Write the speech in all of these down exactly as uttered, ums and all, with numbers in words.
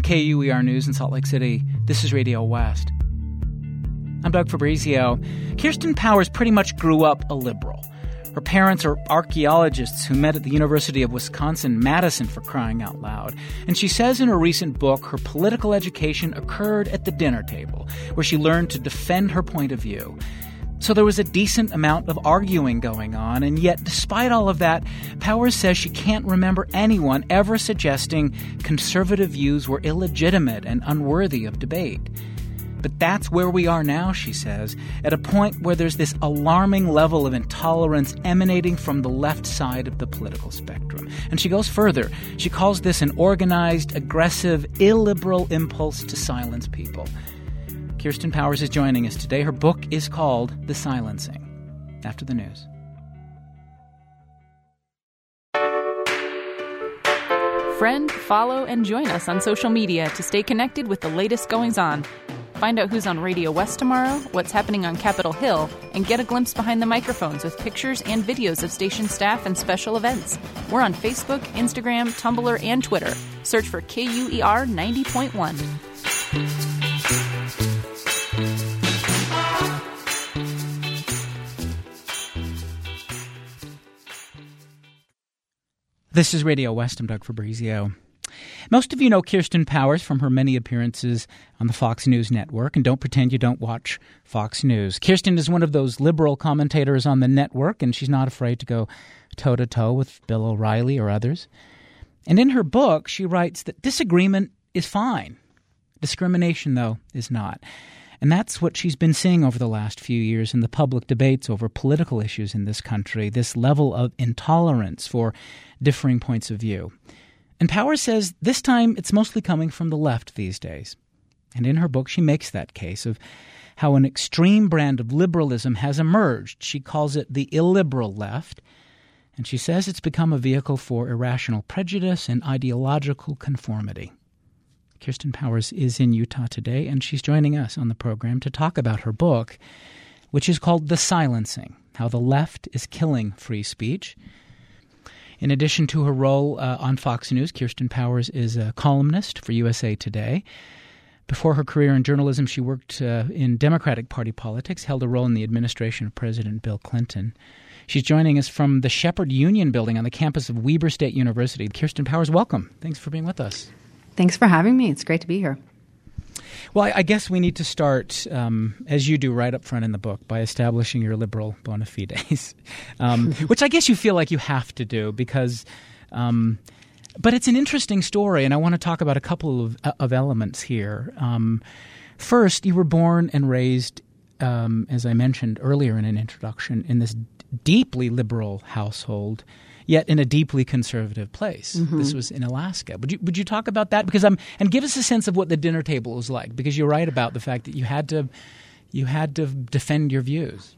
From K U E R News in Salt Lake City, this is Radio West. I'm Doug Fabrizio. Kirsten Powers pretty much grew up a liberal. Her parents are archaeologists who met at the University of Wisconsin-Madison, for crying out loud. And she says in a recent book her political education occurred at the dinner table, where she learned to defend her point of view. So there was a decent amount of arguing going on, and yet despite all of that, Powers says she can't remember anyone ever suggesting conservative views were illegitimate and unworthy of debate. But that's where we are now, she says, at a point where there's this alarming level of intolerance emanating from the left side of the political spectrum. And she goes further. She calls this an organized, aggressive, illiberal impulse to silence people. Kirsten Powers is joining us today. Her book is called The Silencing. After the news. Friend, follow, and join us on social media to stay connected with the latest goings-on. Find out who's on Radio West tomorrow, what's happening on Capitol Hill, and get a glimpse behind the microphones with pictures and videos of station staff and special events. We're on Facebook, Instagram, Tumblr, and Twitter. Search for K U E R ninety point one. This is Radio West. I'm Doug Fabrizio. Most of you know Kirsten Powers from her many appearances on the Fox News network, and don't pretend you don't watch Fox News. Kirsten is one of those liberal commentators on the network, and she's not afraid to go toe-to-toe with Bill O'Reilly or others. And in her book, she writes that disagreement is fine. Discrimination, though, is not. And that's what she's been seeing over the last few years in the public debates over political issues in this country, this level of intolerance for differing points of view. And Powers says this time it's mostly coming from the left these days. And in her book, she makes that case of how an extreme brand of liberalism has emerged. She calls it the illiberal left. And she says it's become a vehicle for irrational prejudice and ideological conformity. Kirsten Powers is in Utah today, and she's joining us on the program to talk about her book, which is called The Silencing: How the Left is Killing Free Speech. In addition to her role uh, on Fox News, Kirsten Powers is a columnist for U S A Today. Before her career in journalism, she worked uh, in Democratic Party politics, held a role in the administration of President Bill Clinton. She's joining us from the Shepherd Union Building on the campus of Weber State University. Kirsten Powers, welcome. Thanks for being with us. Thanks for having me. It's great to be here. Well, I, I guess we need to start, um, as you do right up front in the book, by establishing your liberal bona fides, um, which I guess you feel like you have to do because um, – but it's an interesting story, and I want to talk about a couple of, of elements here. Um, first, you were born and raised, um, as I mentioned earlier in an introduction, in this deeply liberal household, yet in a deeply conservative place. Mm-hmm. This was in Alaska. Would you would you talk about that? Because I'm and give us a sense of what the dinner table was like. Because you're right about the fact that you had to you had to defend your views.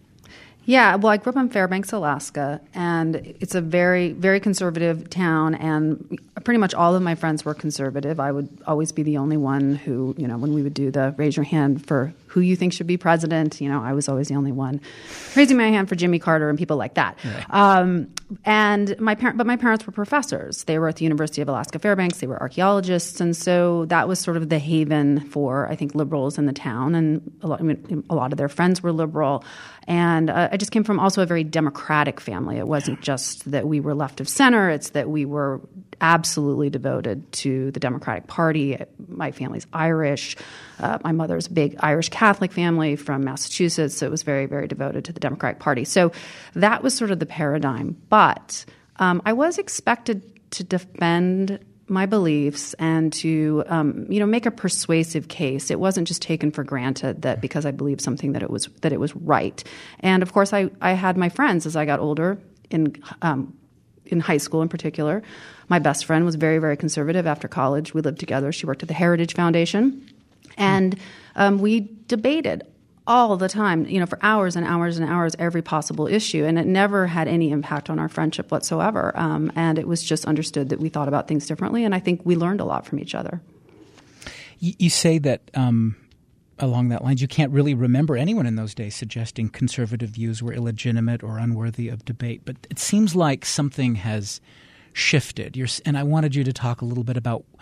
Yeah, well, I grew up in Fairbanks, Alaska, and it's a very, very conservative town, and pretty much all of my friends were conservative. I would always be the only one who, you know, when we would do the raise your hand for who you think should be president, you know, I was always the only one raising my hand for Jimmy Carter and people like that. Right. Um, and my parent, but my parents were professors. They were at the University of Alaska Fairbanks. They were archaeologists, and so that was sort of the haven for, I think, liberals in the town, and a lot, I mean, a lot of their friends were liberal. And uh, I just came from also a very democratic family. It wasn't just that we were left of center. It's that we were absolutely devoted to the Democratic Party. My family's Irish. Uh, my mother's a big Irish Catholic family from Massachusetts, so it was very, very devoted to the Democratic Party. So that was sort of the paradigm. But um, I was expected to defend my beliefs and to, um, you know, make a persuasive case. It wasn't just taken for granted that because I believed something that it was that it was right. And of course, I, I had my friends as I got older in um, in high school in particular. My best friend was very, very conservative. After college, we lived together. She worked at the Heritage Foundation, and um, we debated all the time, you know, for hours and hours and hours, every possible issue. And it never had any impact on our friendship whatsoever. Um, and it was just understood that we thought about things differently. And I think we learned a lot from each other. You, you say that um, along that lines, you can't really remember anyone in those days suggesting conservative views were illegitimate or unworthy of debate. But it seems like something has shifted. You're, and I wanted you to talk a little bit about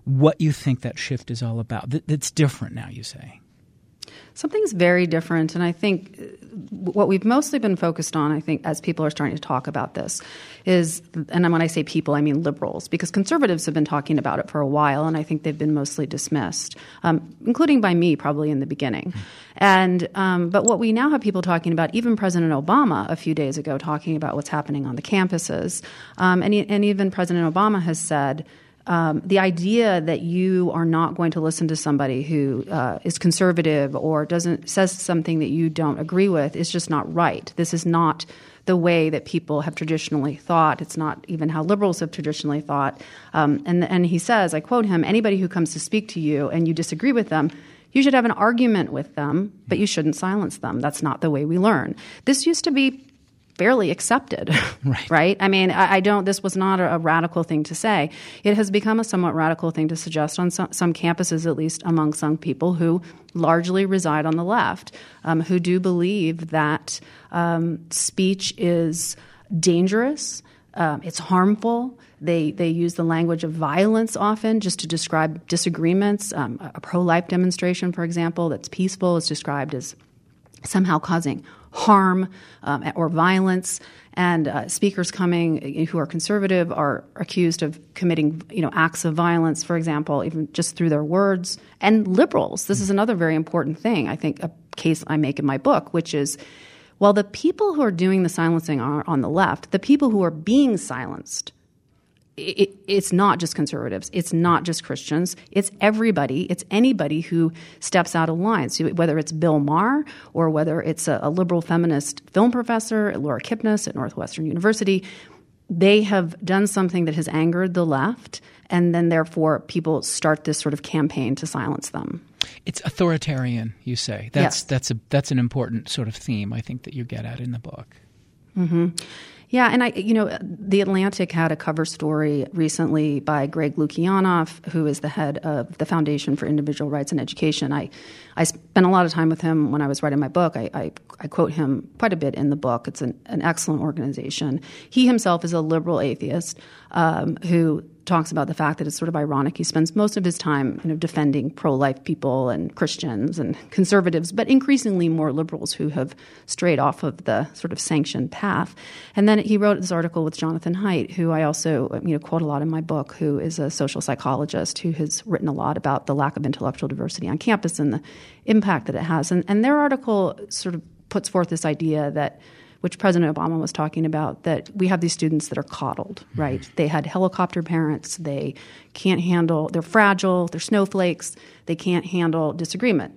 what you think that shift is all about. That, that's different now, you say. Something's very different, and I think what we've mostly been focused on, I think, as people are starting to talk about this, is, and when I say people, I mean liberals, because conservatives have been talking about it for a while, and I think they've been mostly dismissed, um, including by me probably in the beginning. Mm-hmm. And um, but what we now have people talking about, even President Obama a few days ago talking about what's happening on the campuses, um, and, and even President Obama has said, Um, the idea that you are not going to listen to somebody who uh, is conservative or doesn't says something that you don't agree with is just not right. This is not the way that people have traditionally thought. It's not even how liberals have traditionally thought. Um, and, and he says, I quote him, "Anybody who comes to speak to you and you disagree with them, you should have an argument with them, but you shouldn't silence them. That's not the way we learn." This used to be fairly accepted, right. right? I mean, I, I don't, this was not a, a radical thing to say. It has become a somewhat radical thing to suggest on some, some campuses, at least among some people who largely reside on the left, um, who do believe that um, speech is dangerous, um, it's harmful. They they use the language of violence often just to describe disagreements. Um, a pro-life demonstration, for example, that's peaceful is described as somehow causing harm um, or violence, and uh, speakers coming who are conservative are accused of committing, you know, acts of violence, for example, even just through their words. And liberals, this is another very important thing, I think, a case I make in my book, which is, while the people who are doing the silencing are on the left, the people who are being silenced, It, it's not just conservatives. It's not just Christians. It's everybody. It's anybody who steps out of line. So whether it's Bill Maher or whether it's a, a liberal feminist film professor, Laura Kipnis at Northwestern University, they have done something that has angered the left, and then therefore people start this sort of campaign to silence them. It's authoritarian, you say. That's yes. that's a that's an important sort of theme, I think, that you get at in the book. Mm-hmm. Yeah, and I, you know, The Atlantic had a cover story recently by Greg Lukianoff, who is the head of the Foundation for Individual Rights and Education. I, I spent a lot of time with him when I was writing my book. I, I, I quote him quite a bit in the book. It's an, an excellent organization. He himself is a liberal atheist um, who talks about the fact that it's sort of ironic. He spends most of his time, you know, defending pro-life people and Christians and conservatives, but increasingly more liberals who have strayed off of the sort of sanctioned path. And then he wrote this article with Jonathan Haidt, who I also, you know, quote a lot in my book, who is a social psychologist who has written a lot about the lack of intellectual diversity on campus and the impact that it has. And, and their article sort of puts forth this idea that, which President Obama was talking about, that we have these students that are coddled, right? Mm-hmm. They had helicopter parents. They can't handle, they're fragile, they're snowflakes. They can't handle disagreement.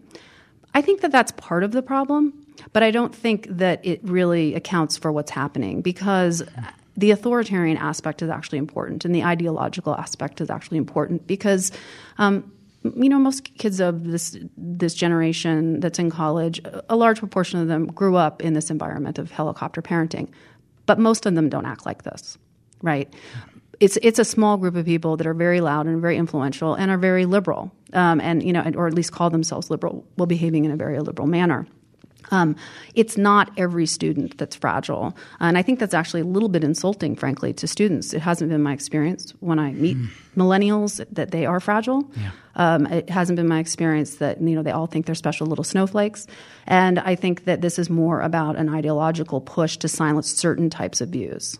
I think that that's part of the problem, but I don't think that it really accounts for what's happening, because the authoritarian aspect is actually important and the ideological aspect is actually important because um, you know, most kids of this this generation that's in college, a large proportion of them grew up in this environment of helicopter parenting, but most of them don't act like this, right? It's it's a small group of people that are very loud and very influential and are very liberal, um, and you know, or at least call themselves liberal, while behaving in a very liberal manner. Um, it's not every student that's fragile. And I think that's actually a little bit insulting, frankly, to students. It hasn't been my experience when I meet mm. millennials that they are fragile. Yeah. Um, it hasn't been my experience that, you know, they all think they're special little snowflakes. And I think that this is more about an ideological push to silence certain types of views.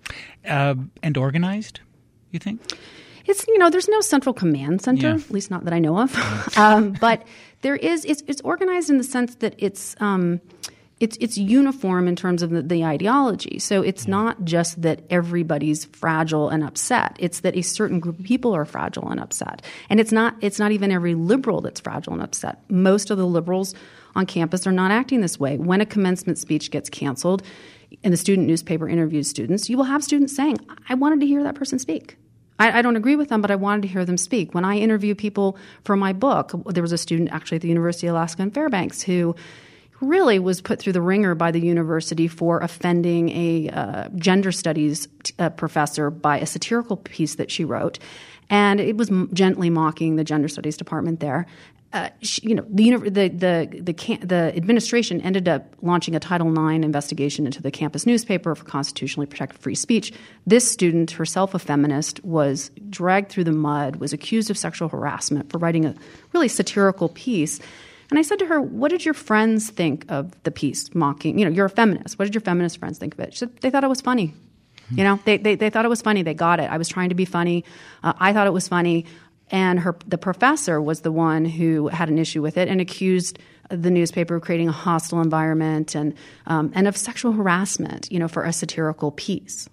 Uh, and organized, you think? It's, you know, there's no central command center, yeah. at least not that I know of. um, but there is, it's, it's organized in the sense that it's, um, it's, it's uniform in terms of the, the ideology. So it's yeah. not just that everybody's fragile and upset. It's that a certain group of people are fragile and upset. And it's not, it's not even every liberal that's fragile and upset. Most of the liberals on campus are not acting this way. When a commencement speech gets canceled and the student newspaper interviews students, you will have students saying, I wanted to hear that person speak. I, I don't agree with them, but I wanted to hear them speak. When I interview people for my book, there was a student actually at the University of Alaska in Fairbanks who really was put through the ringer by the university for offending a uh, gender studies uh, professor by a satirical piece that she wrote. And it was m- gently mocking the gender studies department there. Uh, she, you know, the, the the the can, the administration ended up launching a Title nine investigation into the campus newspaper for constitutionally protected free speech. This student, herself a feminist, was dragged through the mud, was accused of sexual harassment for writing a really satirical piece. And I said to her, "What did your friends think of the piece mocking? You know, you're a feminist. What did your feminist friends think of it?" She said they thought it was funny. Mm-hmm. You know, they, they they thought it was funny. They got it. I was trying to be funny. Uh, I thought it was funny. And her, the professor was the one who had an issue with it and accused the newspaper of creating a hostile environment and um, and of sexual harassment, you know, for a satirical piece.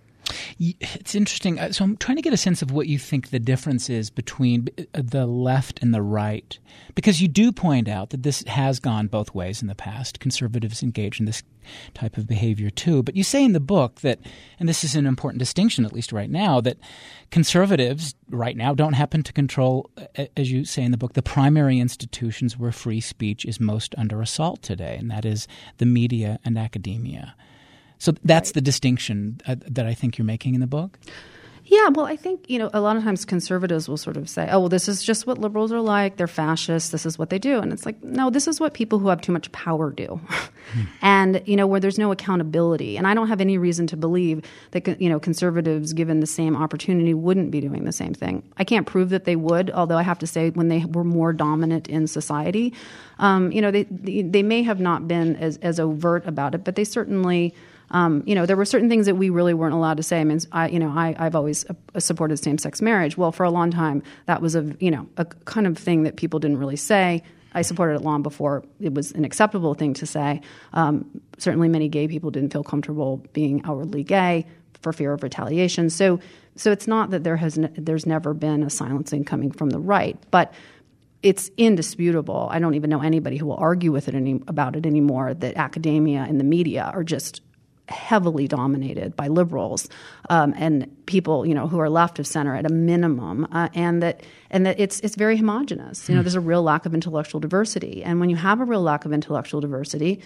It's interesting. So I'm trying to get a sense of what you think the difference is between the left and the right, because you do point out that this has gone both ways in the past. Conservatives engage in this type of behavior too. But you say in the book that, and this is an important distinction at least right now, that conservatives right now don't happen to control, as you say in the book, the primary institutions where free speech is most under assault today, and that is the media and academia. So that's right. The distinction uh, that I think you're making in the book? Yeah, well, I think, you know, a lot of times conservatives will sort of say, oh, well, this is just what liberals are like. They're fascists. This is what they do. And it's like, no, this is what people who have too much power do. Hmm. And, you know, where there's no accountability. And I don't have any reason to believe that, you know, conservatives, given the same opportunity, wouldn't be doing the same thing. I can't prove that they would, although I have to say when they were more dominant in society, um, you know, they, they they may have not been as, as overt about it, but they certainly – Um, you know, there were certain things that we really weren't allowed to say. I mean, I, you know, I, I've always uh, supported same-sex marriage. Well, for a long time, that was a, you know, a kind of thing that people didn't really say. I supported it long before it was an acceptable thing to say. Um, certainly, many gay people didn't feel comfortable being outwardly gay for fear of retaliation. So, so it's not that there has, ne- there's never been a silencing coming from the right, but it's indisputable. I don't even know anybody who will argue with it any, about it anymore. That academia and the media are just heavily dominated by liberals um, and people, you know, who are left of center at a minimum, uh, and that and that it's it's very homogenous. You know, there's a real lack of intellectual diversity, and when you have a real lack of intellectual diversity,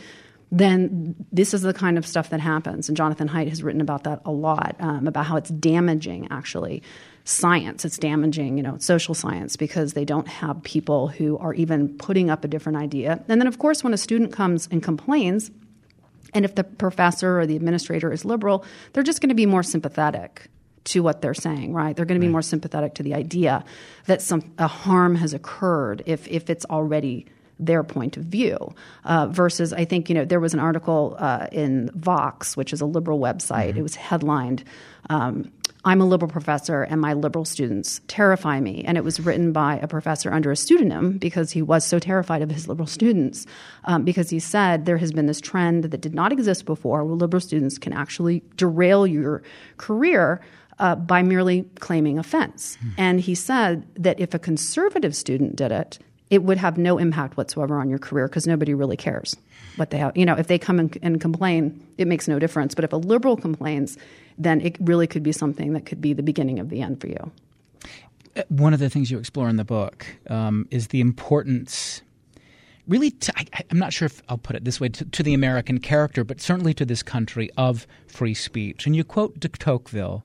then this is the kind of stuff that happens. And Jonathan Haidt has written about that a lot, um, about how it's damaging, actually, science. It's damaging, you know, social science, because they don't have people who are even putting up a different idea. And then, of course, when a student comes and complains, and if the professor or the administrator is liberal, they're just going to be more sympathetic to what they're saying, right? They're going to be more sympathetic to the idea that some a harm has occurred if if it's already their point of view. Uh, versus, I think, you know, there was an article uh, in Vox, which is a liberal website. Mm-hmm. It was headlined, um, "I'm a liberal professor and my liberal students terrify me." And it was written by a professor under a pseudonym because he was so terrified of his liberal students, um, because he said there has been this trend that did not exist before where liberal students can actually derail your career uh, by merely claiming offense. Hmm. And he said that if a conservative student did it, it would have no impact whatsoever on your career because nobody really cares what they have. You know, if they come and, and complain, it makes no difference. But if a liberal complains, then it really could be something that could be the beginning of the end for you. One of the things you explore in the book um, is the importance, really, to, I, I'm not sure if I'll put it this way, to, to the American character, but certainly to this country, of free speech. And you quote de Tocqueville,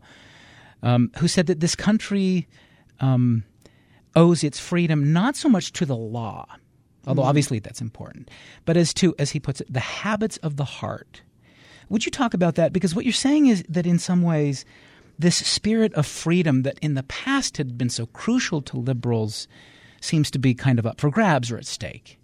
um, who said that this country um, owes its freedom not so much to the law, although mm. obviously that's important, but as to, as he puts it, the habits of the heart. Would you talk about that? Because what you're saying is that in some ways this spirit of freedom that in the past had been so crucial to liberals seems to be kind of up for grabs or at stake.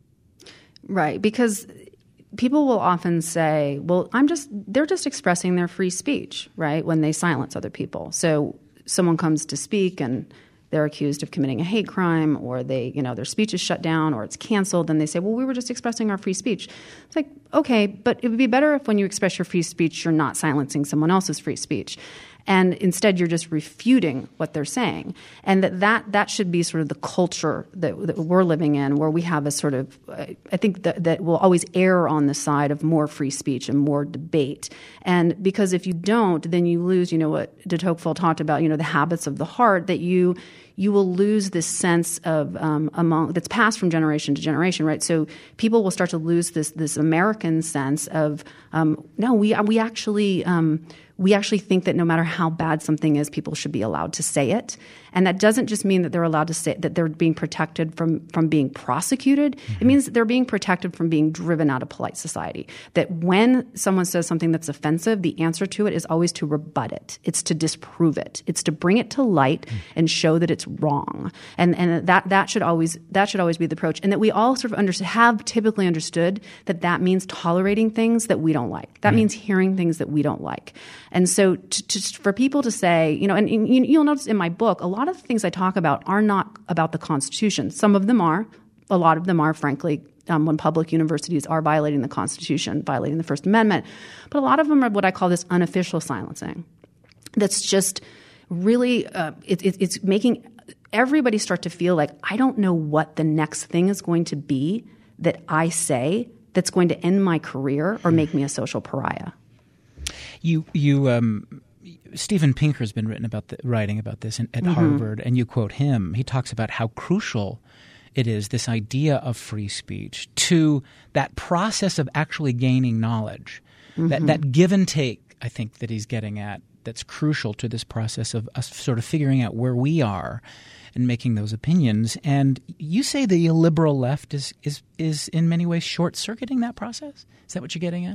Right, because people will often say, well, I'm just they're just expressing their free speech, right, when they silence other people. So someone comes to speak and they're accused of committing a hate crime, or they, you know, their speech is shut down or it's canceled, and they say, well, we were just expressing our free speech. It's like, okay, but it would be better if when you express your free speech, you're not silencing someone else's free speech. And instead, you're just refuting what they're saying. And that that, that should be sort of the culture that, that we're living in, where we have a sort of uh, – I think that, that we'll always err on the side of more free speech and more debate. And because if you don't, then you lose, you know, what de Tocqueville talked about, you know, the habits of the heart, that you – you will lose this sense of um, among that's passed from generation to generation, right? So people will start to lose this this American sense of um, no, we we actually um, we actually think that no matter how bad something is, people should be allowed to say it. And that doesn't just mean that they're allowed to say that they're being protected from, from being prosecuted. Mm-hmm. It means that they're being protected from being driven out of polite society. That when someone says something that's offensive, the answer to it is always to rebut it. It's to disprove it. It's to bring it to light mm-hmm. and show that it's wrong. And and that that should always that should always be the approach. And that we all sort of under, have typically understood that that means tolerating things that we don't like. That mm-hmm. means hearing things that we don't like. And so to, to, for people to say, you know, and, and you'll notice in my book, a lot of the things I talk about are not about the Constitution. Some of them are. A lot of them are, frankly, um, when public universities are violating the Constitution, violating the First Amendment. But a lot of them are what I call this unofficial silencing. That's just really uh, it, it, it's making everybody start to feel like, I don't know what the next thing is going to be that I say that's going to end my career or make me a social pariah. You you um, Steven Pinker has been written about the, writing about this in, at mm-hmm. Harvard, and you quote him. He talks about how crucial it is, this idea of free speech, to that process of actually gaining knowledge, mm-hmm. that that give and take. I think that he's getting at. That's crucial to this process of us sort of figuring out where we are and making those opinions. And you say the liberal left is is is in many ways short-circuiting that process? Is that what you're getting at?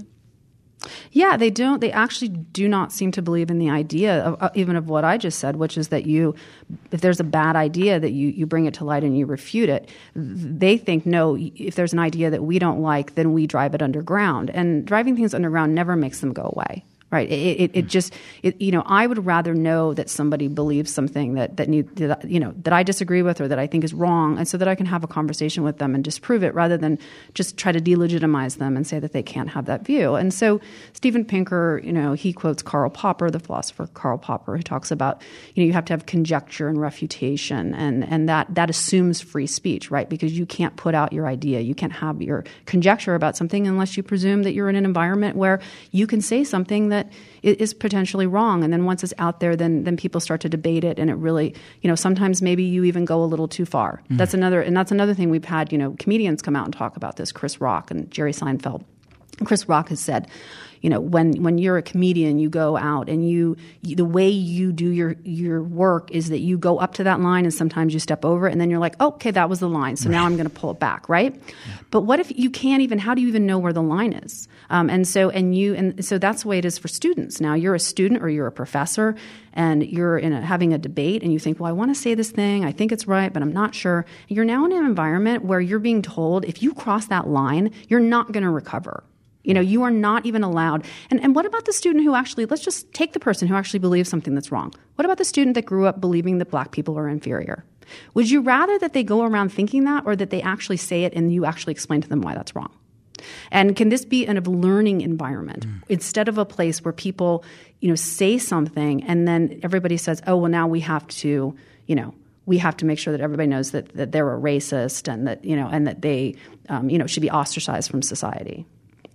Yeah, they don't. They actually do not seem to believe in the idea of uh, even of what I just said, which is that you, if there's a bad idea, that you, you bring it to light and you refute it. They think, no, if there's an idea that we don't like, then we drive it underground. And driving things underground never makes them go away. Right. It, it, it just, it, you know, I would rather know that somebody believes something that, that need, that, you know, that I disagree with or that I think is wrong, and so that I can have a conversation with them and disprove it rather than just try to delegitimize them and say that they can't have that view. And so Steven Pinker, you know, he quotes Karl Popper, the philosopher Karl Popper, who talks about, you know, you have to have conjecture and refutation, and, and that, that assumes free speech, right? Because you can't put out your idea. You can't have your conjecture about something unless you presume that you're in an environment where you can say something that is potentially wrong. And then once it's out there, then then people start to debate it, and it really, you know, sometimes maybe you even go a little too far. Mm-hmm. That's another, and that's another thing we've had, you know, comedians come out and talk about this, Chris Rock and Jerry Seinfeld. Chris Rock has said, you know, when when you're a comedian, you go out and you, you the way you do your your work is that you go up to that line and sometimes you step over it, and then you're like, oh, okay, that was the line, so right. now I'm going to pull it back, right? Yeah. But what if you can't even? How do you even know where the line is? Um, and so and you and so that's the way it is for students. Now you're a student or you're a professor, and you're in a, having a debate, and you think, well, I want to say this thing, I think it's right, but I'm not sure. You're now in an environment where you're being told if you cross that line, you're not going to recover. You know, you are not even allowed. And and what about the student who actually, let's just take the person who actually believes something that's wrong. What about the student that grew up believing that black people are inferior? Would you rather that they go around thinking that, or that they actually say it and you actually explain to them why that's wrong? And can this be a learning environment mm. instead of a place where people, you know, say something and then everybody says, oh, well, now we have to, you know, we have to make sure that everybody knows that, that they're a racist and that, you know, and that they, um, you know, should be ostracized from society.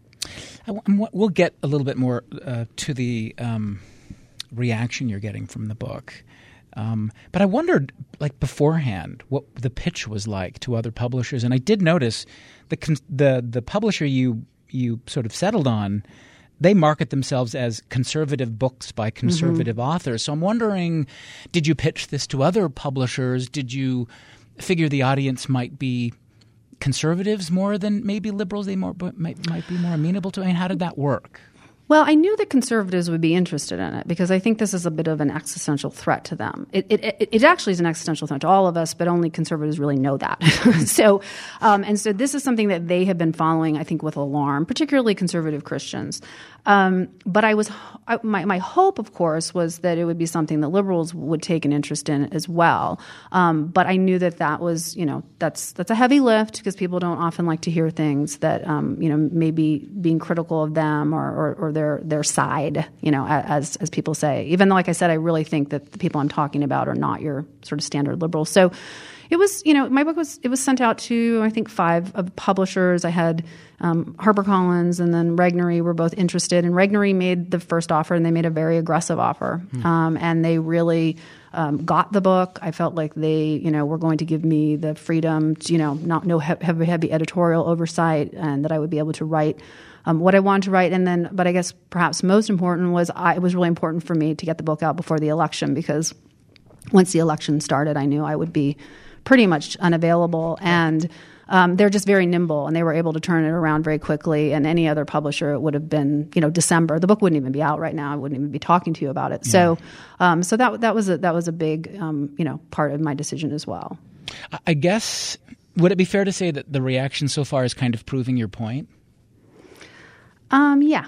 We'll get a little bit more uh, to the um, reaction you're getting from the book. Um, but I wondered, like beforehand, what the pitch was like to other publishers. And I did notice the the the publisher you you sort of settled on, they market themselves as conservative books by conservative mm-hmm. authors. So I'm wondering, did you pitch this to other publishers? Did you figure the audience might be conservatives more than maybe liberals? They more might might be more amenable to it. I mean, how did that work? Well, I knew that conservatives would be interested in it because I think this is a bit of an existential threat to them. It it, it, it actually is an existential threat to all of us, but only conservatives really know that. so, um, and so this is something that they have been following, I think, with alarm, particularly conservative Christians. Um, but I was I, my my hope, of course, was that it would be something that liberals would take an interest in as well. Um, but I knew that that was, you know, that's that's a heavy lift because people don't often like to hear things that, um, you know, maybe being critical of them or or, or their their side, you know, as as people say. Even though, like I said, I really think that the people I'm talking about are not your sort of standard liberals. So it was, you know, my book was, it was sent out to, I think, five of publishers. I had um, HarperCollins and then Regnery were both interested. And Regnery made the first offer, and they made a very aggressive offer. Hmm. Um, and they really um, got the book. I felt like they, you know, were going to give me the freedom to, you know, not no heavy, heavy editorial oversight, and that I would be able to write um, what I wanted to write. And then, but I guess perhaps most important was I, it was really important for me to get the book out before the election, because once the election started, I knew I would be pretty much unavailable. And um, they're just very nimble, and they were able to turn it around very quickly. And any other publisher, it would have been, you know, December. The book wouldn't even be out right now. I wouldn't even be talking to you about it. Yeah. So, um, so that that was a, that was a big, um, you know, part of my decision as well. I guess, would it be fair to say that the reaction so far is kind of proving your point? Um, yeah,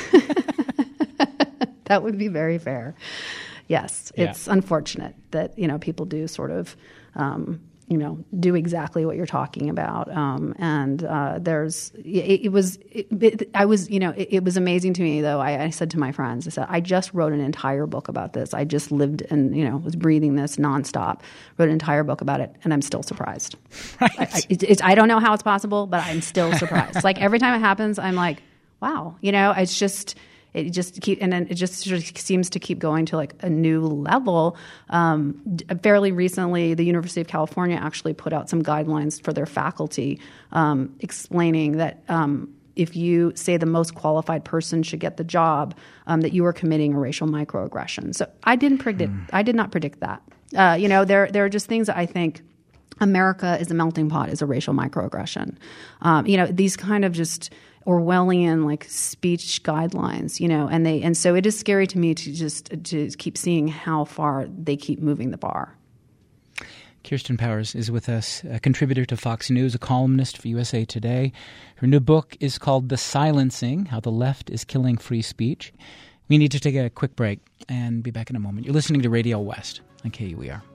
that would be very fair. Yes, it's yeah. unfortunate that, you know, people do sort of, um, you know, do exactly what you're talking about. Um, and uh, there's, it, it was, it, it, I was, you know, it, it was amazing to me, though. I, I said to my friends, I said, I just wrote an entire book about this. I just lived and, you know, was breathing this nonstop, wrote an entire book about it, and I'm still surprised. Right. I, I, it, it's, I don't know how it's possible, but I'm still surprised. Like every time it happens, I'm like, wow, you know, it's just... It just keep, and then it just sort of seems to keep going to like a new level. Um, fairly recently, the University of California actually put out some guidelines for their faculty, um, explaining that um, if you say the most qualified person should get the job, um, that you are committing a racial microaggression. So I didn't predict. Hmm. I did not predict that. Uh, you know, there there are just things that I think. America is a melting pot, is a racial microaggression. Um, you know, these kind of just Orwellian like speech guidelines, you know, and they and so it is scary to me to just to keep seeing how far they keep moving the bar. Kirsten Powers is with us, a contributor to Fox News, a columnist for U S A Today. Her new book is called The Silencing: How the Left is Killing Free Speech. We need to take a quick break and be back in a moment. You're listening to Radio West on K U E R.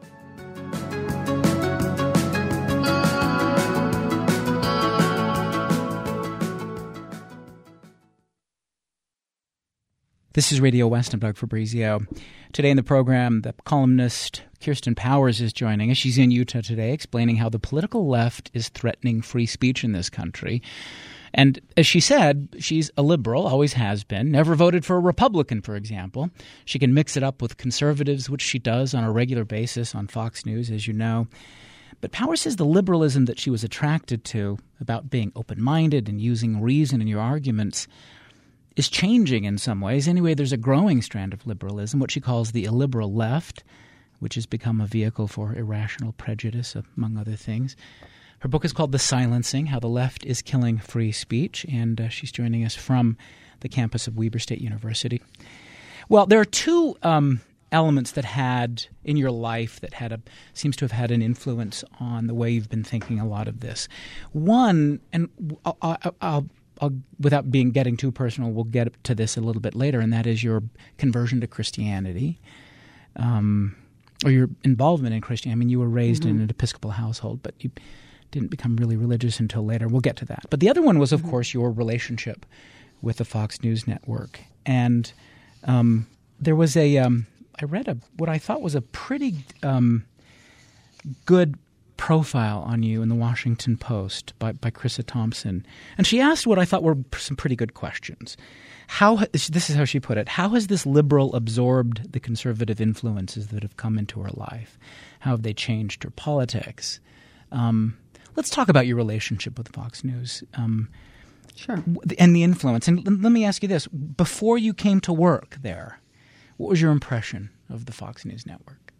This is Radio West. I'm Doug Fabrizio. Today in the program, the columnist Kirsten Powers is joining us. She's in Utah today, explaining how the political left is threatening free speech in this country. And as she said, she's a liberal, always has been, never voted for a Republican, for example. She can mix it up with conservatives, which she does on a regular basis on Fox News, as you know. But Powers says the liberalism that she was attracted to, about being open-minded and using reason in your arguments, is changing in some ways. Anyway, there's a growing strand of liberalism, what she calls the illiberal left, which has become a vehicle for irrational prejudice, among other things. Her book is called The Silencing: How the Left is Killing Free Speech, and uh, she's joining us from the campus of Weber State University. Well, there are two um, elements that had in your life that had a seems to have had an influence on the way you've been thinking a lot of this. One, and I'll, I'll, I'll I'll, without being getting too personal, we'll get to this a little bit later, and that is your conversion to Christianity, um, or your involvement in Christianity. I mean, you were raised mm-hmm. in an Episcopal household, but you didn't become really religious until later. We'll get to that. But the other one was, of mm-hmm. course, your relationship with the Fox News network. And um, there was a um, – I read a what I thought was a pretty um, good – profile on you in the Washington Post by, by Chrissa Thompson. And she asked what I thought were some pretty good questions. How this is how she put it. How has this liberal absorbed the conservative influences that have come into her life? How have they changed her politics? Um, let's talk about your relationship with Fox News. Um, sure. And the influence. And let me ask you this. Before you came to work there, what was your impression of the Fox News network?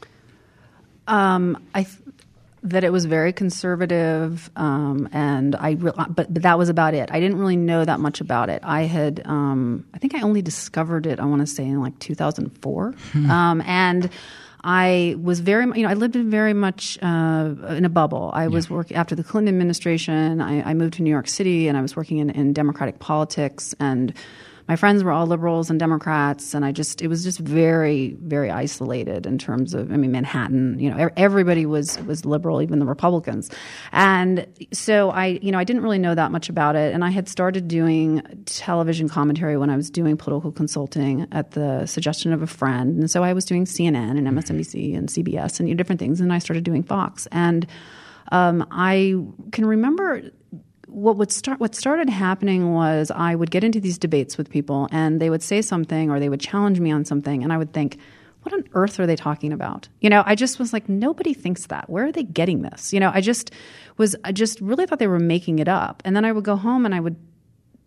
Um, I... Th- That it was very conservative, um, and I, re- but, but that was about it. I didn't really know that much about it. I had, um, I think I only discovered it, I want to say, in like two thousand four, hmm. um, and I was very, you know, I lived in very much uh, in a bubble. I yeah. was working after the Clinton administration. I, I moved to New York City, and I was working in, in Democratic politics, and my friends were all liberals and Democrats, and I just, it was just very, very isolated in terms of, I mean, Manhattan, you know, everybody was, was liberal, even the Republicans. And so I, you know, I didn't really know that much about it. And I had started doing television commentary when I was doing political consulting at the suggestion of a friend. And so I was doing C N N and M S N B C and C B S and you know, different things. And I started doing Fox. And um, I can remember What would start? What started happening was I would get into these debates with people, and they would say something, or they would challenge me on something, and I would think, "What on earth are they talking about?" You know, I just was like, "Nobody thinks that. Where are they getting this?" You know, I just was, I just really thought they were making it up. And then I would go home and I would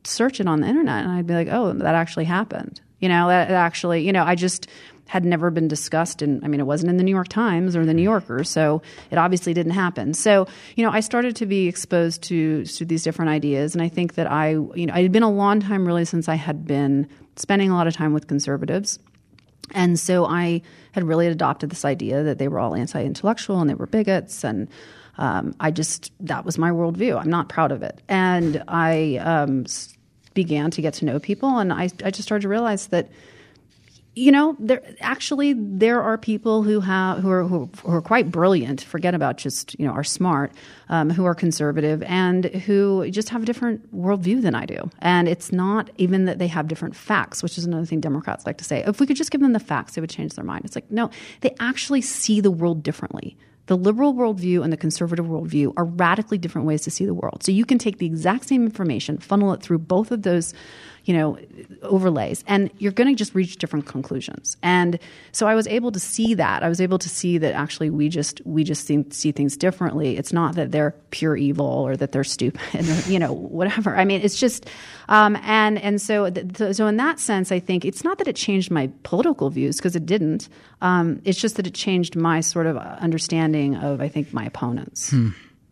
search it on the internet, and I'd be like, oh, that actually happened. You know, that, that actually, you know, I just had never been discussed. And I mean, it wasn't in the New York Times or the New Yorker, so it obviously didn't happen. So, you know, I started to be exposed to, to these different ideas. And I think that I, you know, it had been a long time really since I had been spending a lot of time with conservatives. And so I had really adopted this idea that they were all anti-intellectual and they were bigots. And um, I just, that was my worldview. I'm not proud of it. And I um, began to get to know people. And I, I just started to realize that, you know, there actually there are people who have who are who, who are quite brilliant. Forget about just you know are smart, um, who are conservative and who just have a different worldview than I do. And it's not even that they have different facts, which is another thing Democrats like to say. If we could just give them the facts, they would change their mind. It's like no, they actually see the world differently. The liberal worldview and the conservative worldview are radically different ways to see the world. So you can take the exact same information, funnel it through both of those, you know, overlays, and you're going to just reach different conclusions. And so I was able to see that. I was able to see that actually we just we just see, see things differently. It's not that they're pure evil or that they're stupid or, you know, whatever. I mean, it's just um, and and so th- so in that sense, I think it's not that it changed my political views because it didn't. Um, it's just that it changed my sort of understanding of, I think, my opponents. Hmm.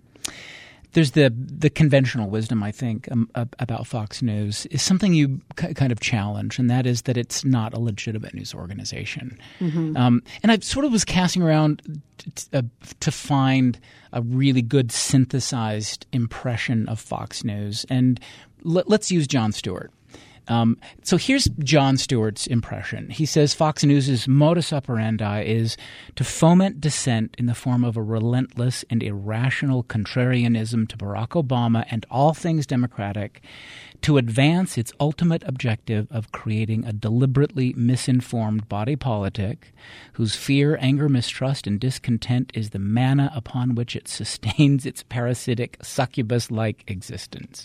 There's the the conventional wisdom, I think, um, about Fox News is something you c- kind of challenge, and that is that it's not a legitimate news organization. Mm-hmm. Um, and I sort of was casting around t- uh, to find a really good synthesized impression of Fox News. And l- let's use Jon Stewart. Um, so here's Jon Stewart's impression. He says Fox News' modus operandi is to foment dissent in the form of a relentless and irrational contrarianism to Barack Obama and all things Democratic, to advance its ultimate objective of creating a deliberately misinformed body politic whose fear, anger, mistrust, and discontent is the manna upon which it sustains its parasitic, succubus-like existence.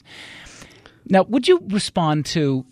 Now, would you respond to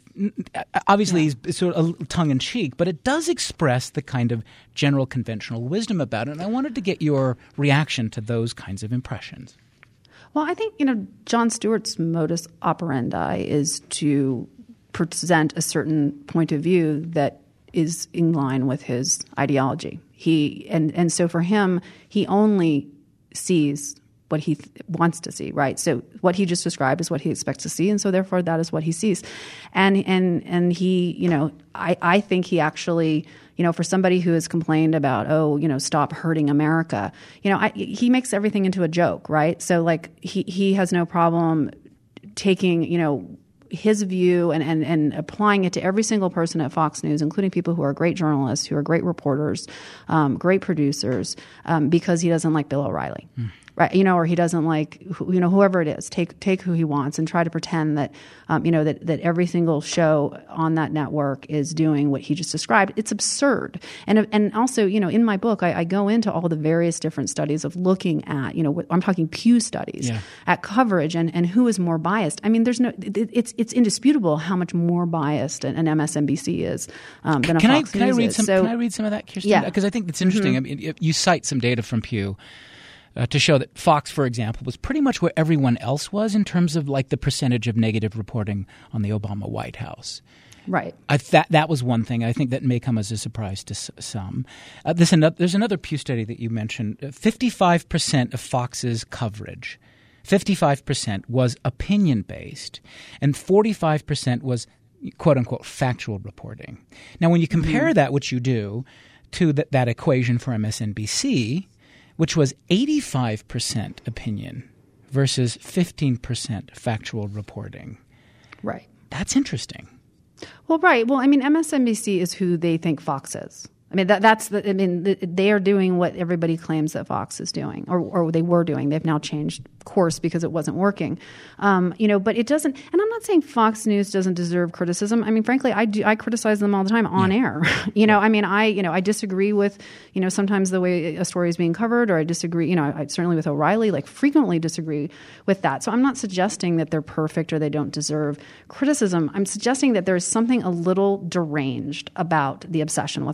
– obviously, yeah. It's sort of tongue-in-cheek, but it does express the kind of general conventional wisdom about it, and I wanted to get your reaction to those kinds of impressions. Well, I think, you know, Jon Stewart's modus operandi is to present a certain point of view that is in line with his ideology. He and, and so for him, he only sees – what he th- wants to see, right? So what he just described is what he expects to see, and so therefore that is what he sees. And and and he, you know, I, I think he actually, you know, for somebody who has complained about, oh, you know, stop hurting America, you know, I, he makes everything into a joke, right? So like he, he has no problem taking, you know, his view and, and, and applying it to every single person at Fox News, including people who are great journalists, who are great reporters, um, great producers, um, because he doesn't like Bill O'Reilly. Mm. Right, you know, or he doesn't like, you know, whoever it is, take take who he wants and try to pretend that, um, you know, that, that every single show on that network is doing what he just described. It's absurd. And and also, you know, in my book, I, I go into all the various different studies of looking at, you know, I'm talking Pew studies, yeah. at coverage and, and who is more biased. I mean, there's no, it, it's it's indisputable how much more biased an, an M S N B C is um, than a can Fox I, can News I read is. Some, so, can I read some of that, Kirsten? Yeah. Because I think it's interesting. Mm-hmm. I mean, you cite some data from Pew. Uh, to show that Fox, for example, was pretty much where everyone else was in terms of like the percentage of negative reporting on the Obama White House. Right. I, that that was one thing I think that may come as a surprise to s- some. Uh, there's, another, there's another Pew study that you mentioned. Uh, fifty-five percent of Fox's coverage, fifty-five percent was opinion-based, and forty-five percent was quote-unquote factual reporting. Now, when you compare mm-hmm. that, which you do, to th- that equation for M S N B C, which was eighty-five percent opinion versus fifteen percent factual reporting. Right. That's interesting. Well, right. Well, I mean, M S N B C is who they think Fox is. I mean, that, that's the, I mean, the, they are doing what everybody claims that Fox is doing, or, or they were doing. They've now changed course because it wasn't working. Um, you know, but it doesn't, and I'm not saying Fox News doesn't deserve criticism. I mean, frankly, I do, I criticize them all the time on yeah. air. you know, I mean, I, you know, I disagree with, you know, sometimes the way a story is being covered, or I disagree, you know, I certainly with O'Reilly, like frequently disagree with that. So I'm not suggesting that they're perfect or they don't deserve criticism. I'm suggesting that there's something a little deranged about the obsession with Fox News.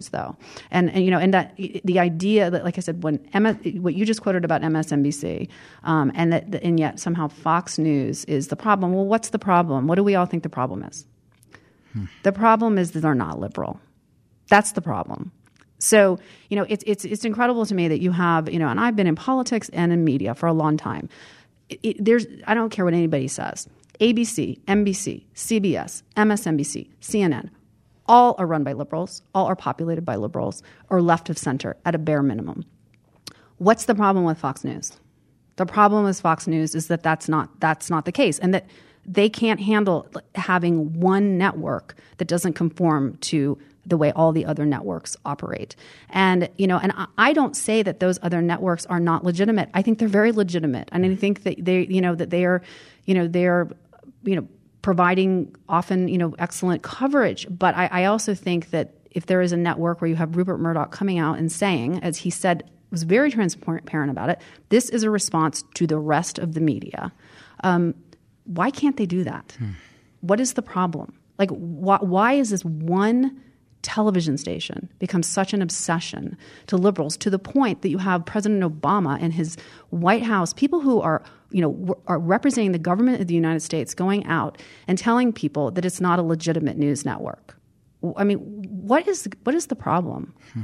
News, though. And, and you know, and that the idea that, like I said, when M S, what you just quoted about M S N B C, um, and that, and yet somehow Fox News is the problem. Well, what's the problem? What do we all think the problem is? Hmm. The problem is that they're not liberal. That's the problem. So, you know, it's it's it's incredible to me that you have, you know, and I've been in politics and in media for a long time. It, it, there's I don't care what anybody says. A B C, N B C, C B S, M S N B C, C N N, all are run by liberals, all are populated by liberals, or left of center at a bare minimum. What's the problem with Fox News? The problem with Fox News is that that's not that's not the case, and that they can't handle having one network that doesn't conform to the way all the other networks operate. And, you know, and I don't say that those other networks are not legitimate. I think they're very legitimate. And I think that they, you know, that they are, you know, they're, you know, providing often, you know, excellent coverage. But I, I also think that if there is a network where you have Rupert Murdoch coming out and saying, as he said, was very transparent about it, this is a response to the rest of the media. Um, why can't they do that? Hmm. What is the problem? Like, wh- why is this one television station becomes such an obsession to liberals, to the point that you have President Obama and his White House, people who are, you know, w- are representing the government of the United States, going out and telling people that it's not a legitimate news network? I mean, what is what is the problem? Hmm.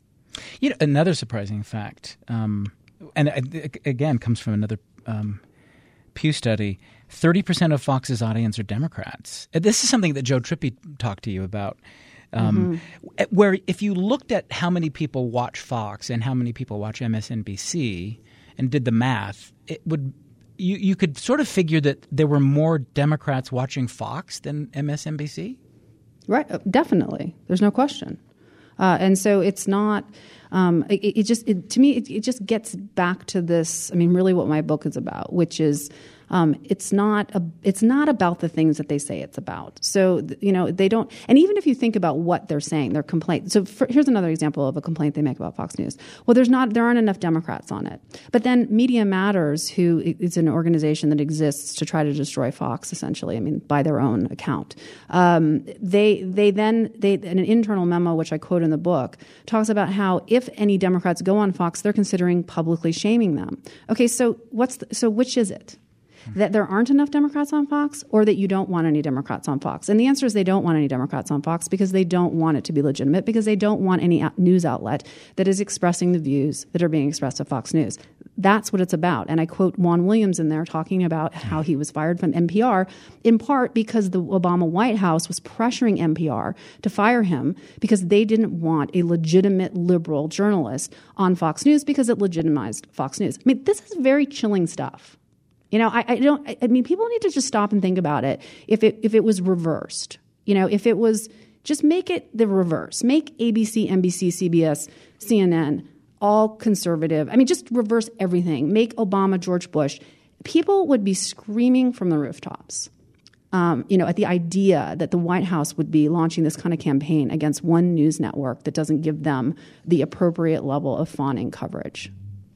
You know, another surprising fact, um, and it, again comes from another um, Pew study. thirty percent of Fox's audience are Democrats. This is something that Joe Trippi talked to you about. Um, mm-hmm. Where if you looked at how many people watch Fox and how many people watch M S N B C and did the math, it would you, you could sort of figure that there were more Democrats watching Fox than M S N B C? Right. Definitely. There's no question. Uh, and so it's not um, – it, it just it, – to me, it, it just gets back to this – I mean, really what my book is about, which is – Um, it's not a, it's not about the things that they say it's about. So, you know, they don't – and even if you think about what they're saying, their complaint – so for, here's another example of a complaint they make about Fox News. Well, there's not – there aren't enough Democrats on it. But then Media Matters, who is an organization that exists to try to destroy Fox, essentially, I mean, by their own account, um, they they then – they in an internal memo, which I quote in the book, talks about how if any Democrats go on Fox, they're considering publicly shaming them. Okay, so what's the, so which is it? That there aren't enough Democrats on Fox, or that you don't want any Democrats on Fox? And the answer is they don't want any Democrats on Fox because they don't want it to be legitimate, because they don't want any news outlet that is expressing the views that are being expressed at Fox News. That's what it's about. And I quote Juan Williams in there talking about how he was fired from N P R, in part because the Obama White House was pressuring N P R to fire him because they didn't want a legitimate liberal journalist on Fox News because it legitimized Fox News. I mean, this is very chilling stuff. You know, I, I don't. I mean, people need to just stop and think about it. If it if it was reversed, you know, if it was just make it the reverse, make A B C, N B C, C B S, C N N all conservative. I mean, just reverse everything. Make Obama, George Bush. People would be screaming from the rooftops. Um, you know, at the idea that the White House would be launching this kind of campaign against one news network that doesn't give them the appropriate level of fawning coverage.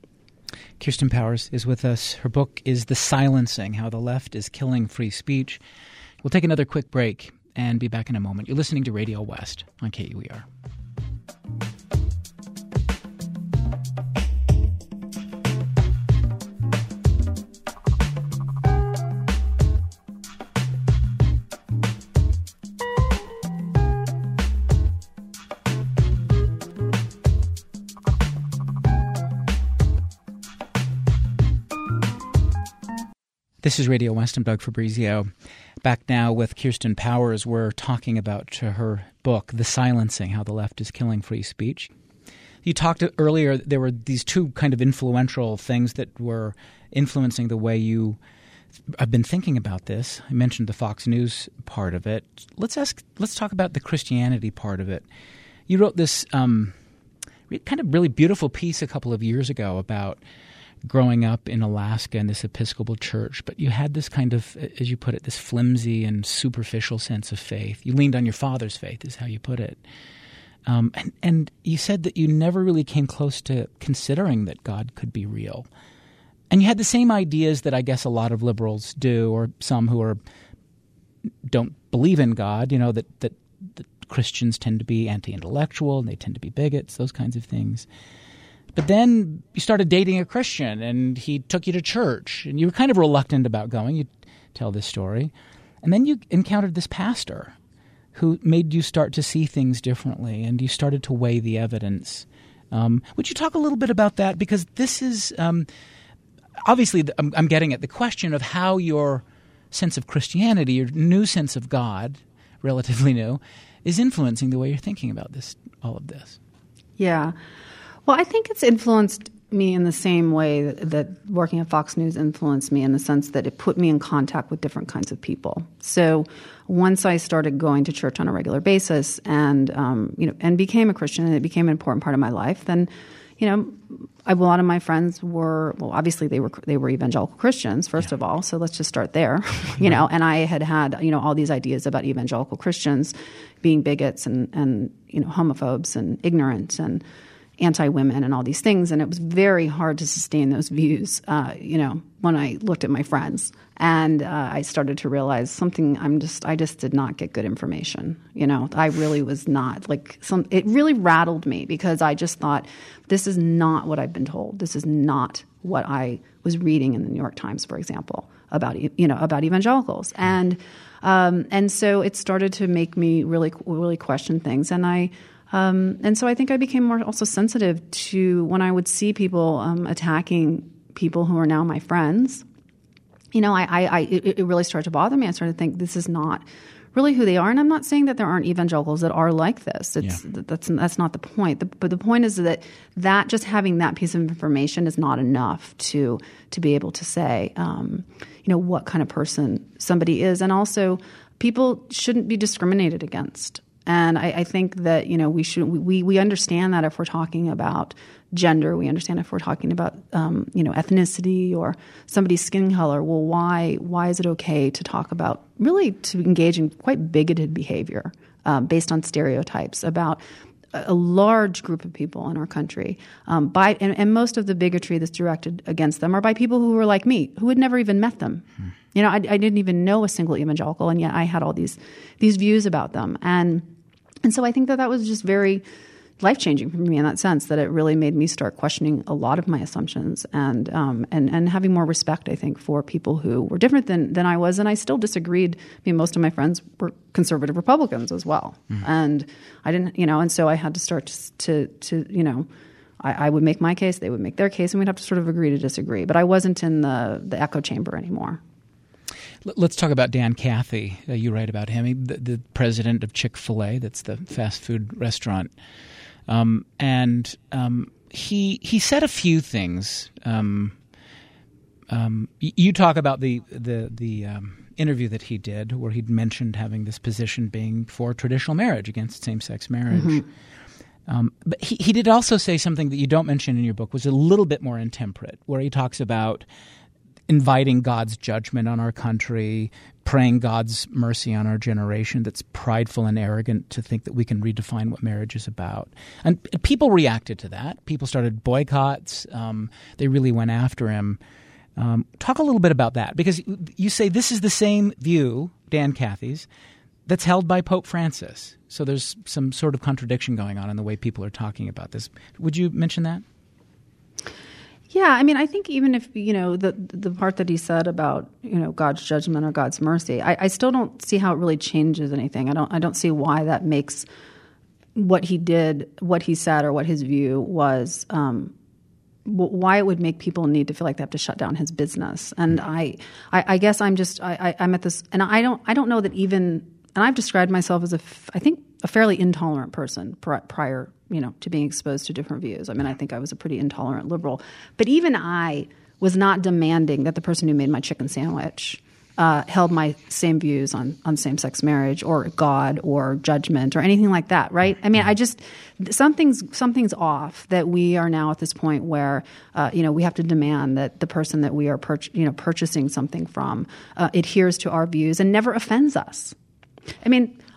Kirsten Powers is with us. Her book is The Silencing: How the Left is Killing Free Speech. We'll take another quick break and be back in a moment. You're listening to Radio West on K U E R. This is Radio West. I'm Doug Fabrizio. Back now with Kirsten Powers. We're talking about her book, The Silencing: How the Left is Killing Free Speech. You talked earlier, there were these two kind of influential things that were influencing the way you have been thinking about this. I mentioned the Fox News part of it. Let's ask. Let's talk about the Christianity part of it. You wrote this um, kind of really beautiful piece a couple of years ago about growing up in Alaska in this Episcopal church, but you had this kind of, as you put it, this flimsy and superficial sense of faith. You leaned on your father's faith, is how you put it. Um, and, and you said that you never really came close to considering that God could be real. And you had the same ideas that I guess a lot of liberals do, or some who are don't believe in God, you know, that, that, that Christians tend to be anti-intellectual and they tend to be bigots, those kinds of things. But then you started dating a Christian and he took you to church and you were kind of reluctant about going. You tell this story. And then you encountered this pastor who made you start to see things differently and you started to weigh the evidence. Um, would you talk a little bit about that? Because this is um, obviously the, I'm, I'm getting at the question of how your sense of Christianity, your new sense of God, relatively new, is influencing the way you're thinking about this, all of this. Yeah. Well, I think it's influenced me in the same way that, that working at Fox News influenced me, in the sense that it put me in contact with different kinds of people. So once I started going to church on a regular basis and um, you know, and became a Christian, and it became an important part of my life, then you know, I, a lot of my friends were, well, obviously they were they were evangelical Christians, first yeah. of all. So let's just start there, you know. And I had had, you know, all these ideas about evangelical Christians being bigots and, and you know, homophobes and ignorant and anti-women and all these things. And it was very hard to sustain those views, uh, you know, when I looked at my friends. And uh, I started to realize something, I'm just, I just did not get good information. You know, I really was not, like, some, it really rattled me because I just thought, this is not what I've been told. This is not what I was reading in the New York Times, for example, about, you know, about evangelicals. And, um, and so it started to make me really, really question things. And I, Um, and so I think I became more also sensitive to when I would see people um, attacking people who are now my friends. You know, I, I, I it, it really started to bother me. I started to think this is not really who they are. And I'm not saying that there aren't evangelicals that are like this. It's, yeah. That's that's not the point. The, but the point is that that just having that piece of information is not enough to to be able to say, um, you know, what kind of person somebody is. And also, people shouldn't be discriminated against. And I, I think that, you know, we should we, we understand that if we're talking about gender, we understand if we're talking about um, you know, ethnicity or somebody's skin color. Well, why why is it okay to talk about, really to engage in quite bigoted behavior um, based on stereotypes about a, a large group of people in our country? Um, by and, and most of the bigotry that's directed against them are by people who were like me, who had never even met them. Hmm. You know, I, I didn't even know a single evangelical, and yet I had all these these views about them. And And so I think that that was just very life-changing for me in that sense, that it really made me start questioning a lot of my assumptions and um, and, and having more respect, I think, for people who were different than, than I was. And I still disagreed. I mean, most of my friends were conservative Republicans as well. Mm. And I didn't, you know, and so I had to start to, to, to you know, I, I would make my case, they would make their case, and we'd have to sort of agree to disagree. But I wasn't in the, the echo chamber anymore. Let's talk about Dan Cathy. Uh, you write about him, he, the, the president of Chick-fil-A. That's the fast food restaurant. Um, and um, he he said a few things. Um, um, you talk about the the the um, interview that he did, where he'd mentioned having this position being for traditional marriage, against same-sex marriage. Mm-hmm. Um, but he, he did also say something that you don't mention in your book, was a little bit more intemperate, where he talks about inviting God's judgment on our country, praying God's mercy on our generation that's prideful and arrogant to think that we can redefine what marriage is about. And people reacted to that. People started boycotts. Um, they really went after him. Um, talk a little bit about that, because you say this is the same view, Dan Cathy's, that's held by Pope Francis. So there's some sort of contradiction going on in the way people are talking about this. Would you mention that? Yeah, I mean, I think even if, you know, the the part that he said about, you know, God's judgment or God's mercy, I, I still don't see how it really changes anything. I don't I don't see why that makes what he did, what he said, or what his view was, um, why it would make people need to feel like they have to shut down his business. And I, I, I guess I'm just I, I, I'm at this, and I don't I don't know that even, and I've described myself as a I think a fairly intolerant person prior, you know, to being exposed to different views. I mean, I think I was a pretty intolerant liberal. But even I was not demanding that the person who made my chicken sandwich uh, held my same views on, on same-sex marriage or God or judgment or anything like that, right? I mean, I just – something's something's off, that we are now at this point where, uh, you know, we have to demand that the person that we are pur- you know, purchasing something from uh, adheres to our views and never offends us. I mean –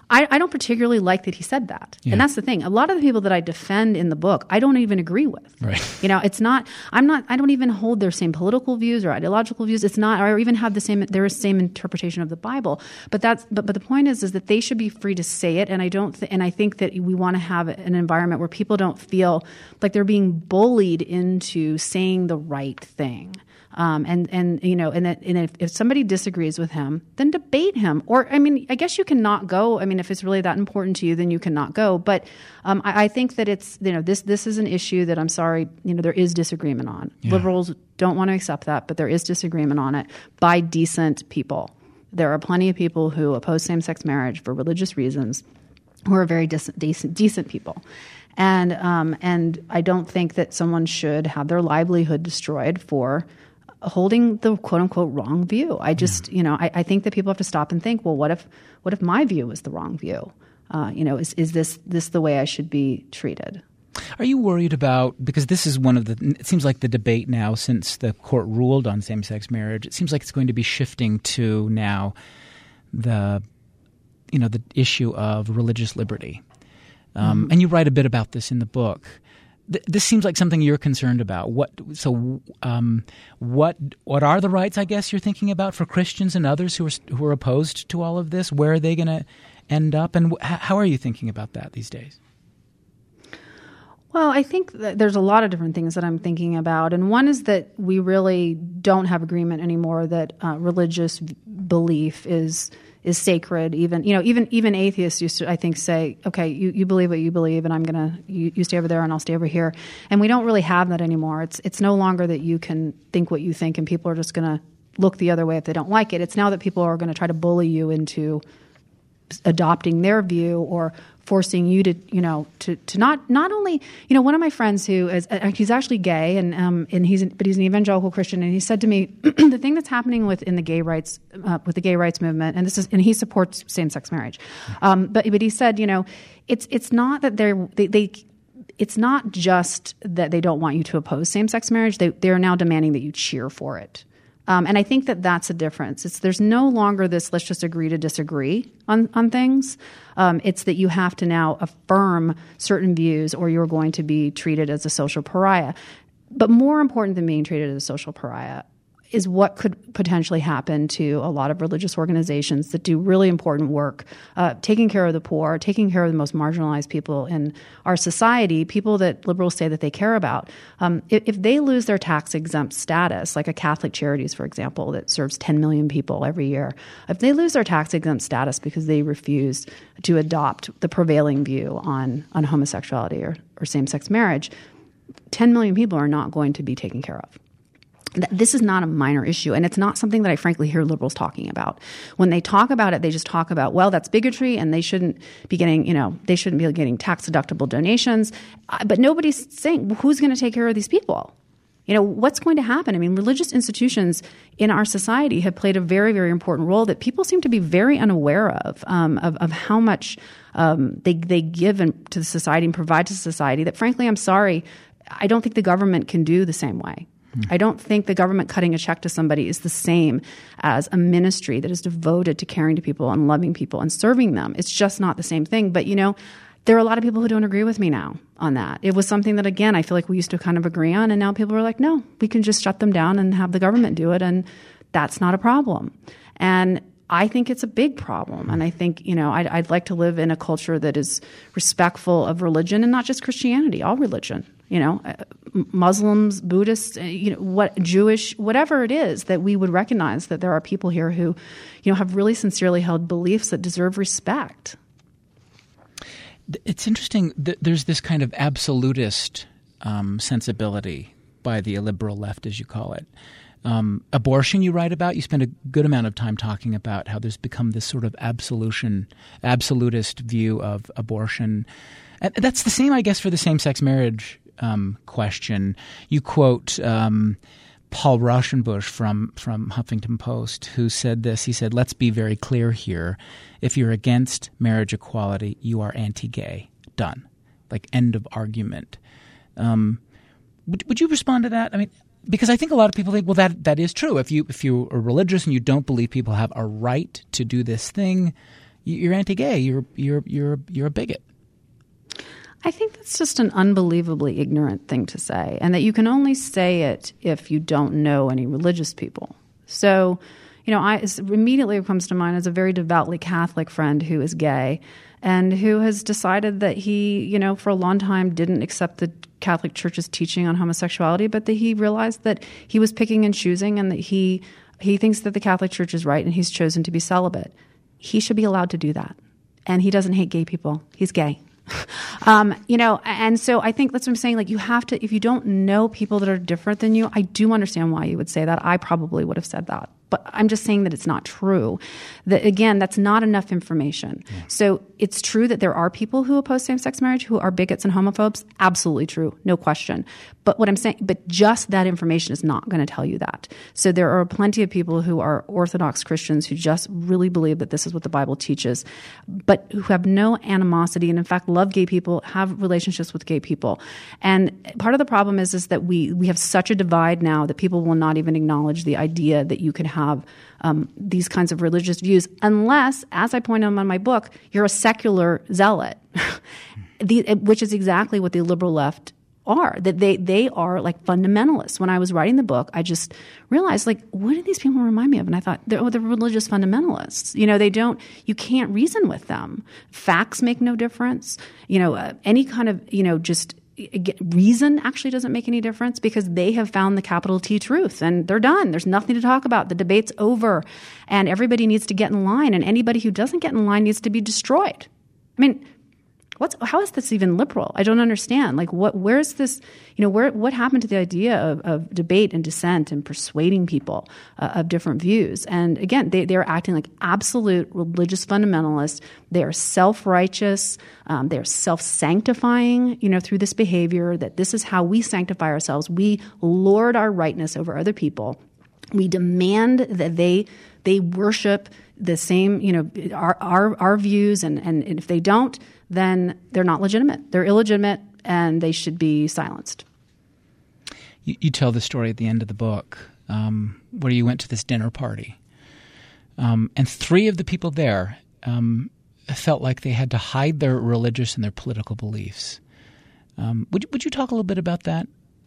I, I don't particularly like that he said that. Yeah. And that's the thing. A lot of the people that I defend in the book, I don't even agree with. Right. You know, it's not, I'm not, I don't even hold their same political views or ideological views. It's not, or even have the same, their same interpretation of the Bible. But that's, but, but the point is, is that they should be free to say it. And I don't, th- and I think that we want to have an environment where people don't feel like they're being bullied into saying the right thing. Um, and, and, you know, and, that, and if, if somebody disagrees with him, then debate him. Or, I mean, I guess you can not go. I mean, if it's really that important to you, then you can not go. But um, I, I think that it's, you know, this this is an issue that I'm sorry, you know, there is disagreement on. Yeah. Liberals don't want to accept that, but there is disagreement on it by decent people. There are plenty of people who oppose same-sex marriage for religious reasons who are very decent, decent, decent people. And um, and I don't think that someone should have their livelihood destroyed for holding the quote unquote wrong view. I just, yeah. you know, I, I think that people have to stop and think, well, what if, what if my view is the wrong view? Uh, you know, is, is this, this the way I should be treated? Are you worried about, because this is one of the, it seems like the debate now since the court ruled on same-sex marriage, it seems like it's going to be shifting to now the, you know, the issue of religious liberty. Um, mm-hmm. And you write a bit about this in the book. This seems like something you're concerned about. What so? Um, what what are the rights? I guess you're thinking about for Christians and others who are who are opposed to all of this. Where are they going to end up, and wh- how are you thinking about that these days? Well, I think that there's a lot of different things that I'm thinking about, and one is that we really don't have agreement anymore that uh, religious belief is. is sacred. Even, you know, even, even atheists used to, I think, say, okay, you, you believe what you believe and I'm going to, you, you stay over there and I'll stay over here. And we don't really have that anymore. It's, it's no longer that you can think what you think and people are just going to look the other way if they don't like it. It's now that people are going to try to bully you into adopting their view or forcing you to, you know, to, to not, not only, you know, one of my friends who is, uh, he's actually gay and, um, and he's, but he's an evangelical Christian. And he said to me, the thing that's happening with, in the gay rights, uh, with the gay rights movement, and this is, and he supports same-sex marriage. Um, but, but he said, you know, it's, it's not that they're, they, they, it's not just that they don't want you to oppose same-sex marriage. They, they're now demanding that you cheer for it. Um, and I think that that's a difference. It's there's no longer this let's just agree to disagree on, on things. Um, it's that you have to now affirm certain views or you're going to be treated as a social pariah. But more important than being treated as a social pariah is what could potentially happen to a lot of religious organizations that do really important work, uh, taking care of the poor, taking care of the most marginalized people in our society, people that liberals say that they care about. Um, if, if they lose their tax-exempt status, like a Catholic Charities, for example, that serves ten million people every year, if they lose their tax-exempt status because they refuse to adopt the prevailing view on, on homosexuality or, or same-sex marriage, ten million people are not going to be taken care of. This is not a minor issue, and it's not something that I frankly hear liberals talking about. When they talk about it, they just talk about, well, that's bigotry, and they shouldn't be getting, you know, they shouldn't be getting tax-deductible donations. But nobody's saying, well, who's going to take care of these people? You know, what's going to happen? I mean, religious institutions in our society have played a very, very important role that people seem to be very unaware of, um, of, of how much um, they, they give in, to the society and provide to society that, frankly, I'm sorry, I don't think the government can do the same way. I don't think the government cutting a check to somebody is the same as a ministry that is devoted to caring to people and loving people and serving them. It's just not the same thing. But, you know, there are a lot of people who don't agree with me now on that. It was something that, again, I feel like we used to kind of agree on, and now people are like, no, we can just shut them down and have the government do it, and that's not a problem. And I think it's a big problem. And I think, you know, I'd, I'd like to live in a culture that is respectful of religion, and not just Christianity, all religion. You know, Muslims, Buddhists, you know, what Jewish, whatever it is, that we would recognize that there are people here who, you know, have really sincerely held beliefs that deserve respect. It's interesting that there's this kind of absolutist um, sensibility by the illiberal left, as you call it. Um, abortion, you write about. You spend a good amount of time talking about how there's become this sort of absolution, absolutist view of abortion. And that's the same, I guess, for the same-sex marriage um, question. You quote um, Paul Rauschenbusch from, from Huffington Post, who said this. He said, let's be very clear here. If you're against marriage equality, you are anti-gay. Done. Like, end of argument. Um, would, would you respond to that? I mean, because I think a lot of people think, well, that that is true. If you if you are religious and you don't believe people have a right to do this thing, you're anti-gay. You're you're you're you're a bigot. I think that's just an unbelievably ignorant thing to say, and that you can only say it if you don't know any religious people. So, you know, I immediately what comes to mind is a very devoutly Catholic friend who is gay and who has decided that he, you know, for a long time didn't accept the Catholic Church's teaching on homosexuality, but that he realized that he was picking and choosing and that he he thinks that the Catholic Church is right and he's chosen to be celibate. He should be allowed to do that. And he doesn't hate gay people. He's gay. Um, you know, and so I think that's what I'm saying. Like, you have to, if you don't know people that are different than you, I do understand why you would say that. I probably would have said that. But I'm just saying that it's not true. That, again, that's not enough information. Yeah. So it's true that there are people who oppose same-sex marriage who are bigots and homophobes. Absolutely true. No question. But what I'm saying, but just that information is not going to tell you that. So there are plenty of people who are Orthodox Christians who just really believe that this is what the Bible teaches, but who have no animosity and, in fact, love gay people, have relationships with gay people. And part of the problem is, is that we, we have such a divide now that people will not even acknowledge the idea that you could have have um, these kinds of religious views, unless, as I point out in my book, you're a secular zealot, the, which is exactly what the liberal left are. That they they are like fundamentalists. When I was writing the book, I just realized, like, what do these people remind me of? And I thought, they're, oh, they're religious fundamentalists. You know, they don't. You can't reason with them. Facts make no difference. You know, uh, any kind of you know just. reason actually doesn't make any difference because they have found the capital T truth and they're done. There's nothing to talk about. The debate's over and everybody needs to get in line, and anybody who doesn't get in line needs to be destroyed. I mean, what's how is this even liberal? I don't understand. Like, what? Where's this? You know, where? What happened to the idea of, of debate and dissent and persuading people uh, of different views? And again, they they are acting like absolute religious fundamentalists. They are self-righteous. Um, they are self-sanctifying. You know, through this behavior, that this is how we sanctify ourselves. We lord our rightness over other people. We demand that they they worship the same, you know, our our, our views, and, and if they don't, then they're not legitimate. They're illegitimate, and they should be silenced. You, you tell the story at the end of the book um, where you went to this dinner party, um, and three of the people there um, felt like they had to hide their religious and their political beliefs. Um, would would you talk a little bit about that?